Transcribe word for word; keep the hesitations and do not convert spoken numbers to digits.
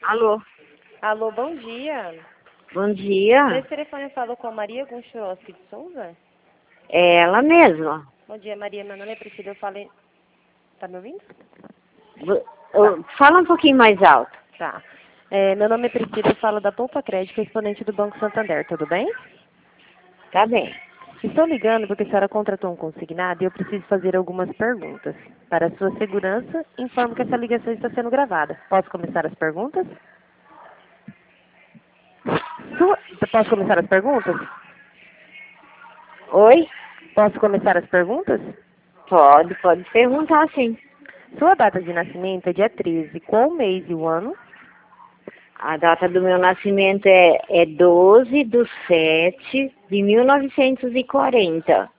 Alô, Alô, bom dia. bom dia. Esse telefone falou com a Maria Gonchurowski de Souza? É ela mesma. Bom dia, Maria. Meu nome é Priscila. Eu falei... Tá me ouvindo? V- eu- Fala um pouquinho mais alto. Tá. É, meu nome é Priscila. Eu falo da Poupa Crédito, exponente do Banco Santander. Tudo bem? Tá bem. Estou ligando porque a senhora contratou um consignado e eu preciso fazer algumas perguntas. Para a sua segurança, informo que essa ligação está sendo gravada. Posso começar as perguntas? Sua... Posso começar as perguntas? Oi? Posso começar as perguntas? Pode, pode perguntar sim. Sua data de nascimento é dia treze. Qual o mês e o ano? A data do meu nascimento é, é doze de sete de mil novecentos e quarenta.